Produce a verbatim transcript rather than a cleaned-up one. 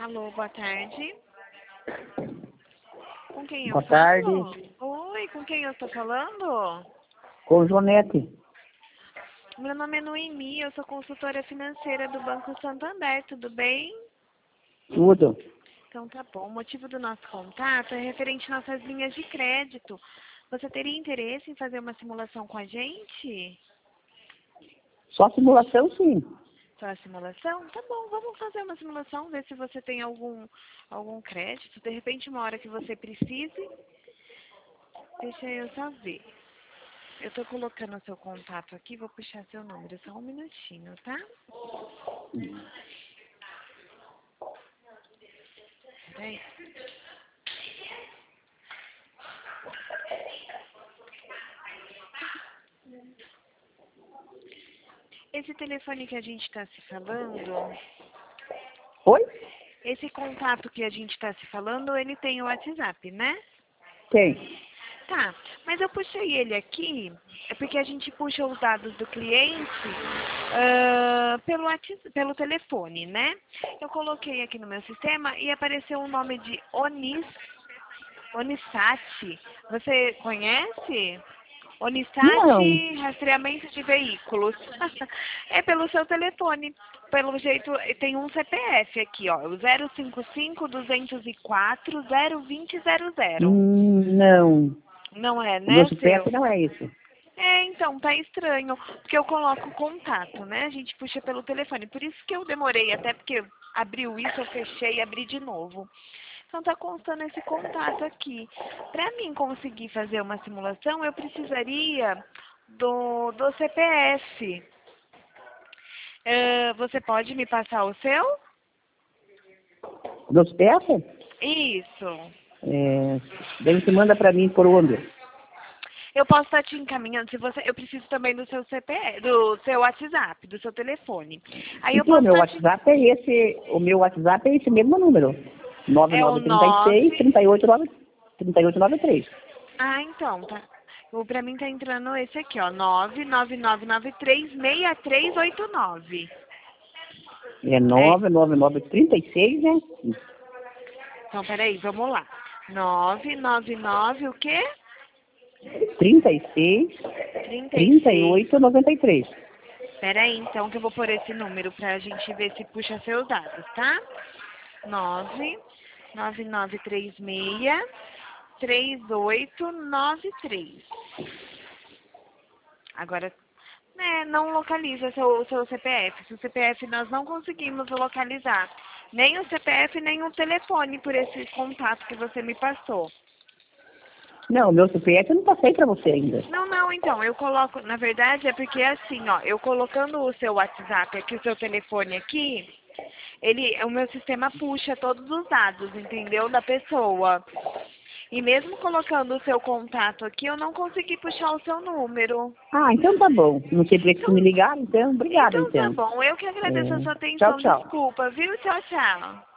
Alô, boa tarde. Com quem eu Boa falo? tarde. Oi, com quem eu estou falando? Com Jonete. Meu nome é Noemi, eu sou consultora financeira do Banco Santander, tudo bem? Tudo. Então tá bom. O motivo do nosso contato é referente às nossas linhas de crédito. Você teria interesse em fazer uma simulação com a gente? Só simulação, sim. Só a simulação? Tá bom, vamos fazer uma simulação, ver se você tem algum, algum crédito. De repente, uma hora que você precise, deixa eu só ver. Eu tô colocando o seu contato aqui, vou puxar seu número, só um minutinho, tá? Peraí. Esse telefone que a gente está se falando, Oi? esse contato que a gente está se falando, ele tem o WhatsApp, né? Tem. Tá, mas eu puxei ele aqui, é porque a gente puxa os dados do cliente ah, pelo, WhatsApp, pelo telefone, né? Eu coloquei aqui no meu sistema e apareceu o nome de Onis, Onisat. Você conhece? Não. Onisat, rastreamento de veículos. É pelo seu telefone. Pelo jeito, tem um C P F aqui, ó. O zero cinco cinco, duzentos e quatro, zero vinte zero zero. Hum, não. Não é, O meu né, C P F seu? não é isso. É, então, tá estranho, porque eu coloco contato, né? A gente puxa pelo telefone. Por isso que eu demorei, até porque abriu isso, eu fechei e abri de novo. Então tá constando esse contato aqui. Para mim conseguir fazer uma simulação, eu precisaria do, do C P F. É, você pode me passar o seu? O meu C P F? Isso. É, daí você manda pra mim por onde? Eu posso estar te encaminhando, se você, eu preciso também do seu C P F, do seu WhatsApp, do seu telefone. Aí eu Então, o posso meu estar te... WhatsApp é esse, o meu WhatsApp é esse mesmo número. nove É o nove três seis, nove. três oito nove, três oito nove três. Ah, então, tá. O pra mim tá entrando esse aqui, ó, nove nove nove nove três seis três oito nove. É É, nove nove nove três seis, né? então, peraí, vamos lá. nove nove nove o quê? trinta e seis, trinta e trinta e seis. oito, noventa e três. Peraí, então, que eu vou pôr esse número pra gente ver se puxa seus dados, tá? nove nove nove três seis três oito nove três. Agora, né, não localiza seu, seu C P F. Se o C P F nós não conseguimos localizar nem o C P F, nem o telefone por esse contato que você me passou. Não, o meu C P F eu não passei pra você ainda. Não, não, então, eu coloco, na verdade é porque é assim, ó, eu colocando o seu WhatsApp aqui, o seu telefone aqui, ele, o meu sistema puxa todos os dados, entendeu, da pessoa. E mesmo colocando o seu contato aqui, eu não consegui puxar o seu número. Ah, então tá bom. Não sei por que que Então, me ligaram, então. Obrigada, então tá então. bom, eu que agradeço a É, sua tchau, atenção, tchau. desculpa, viu? Tchau, tchau.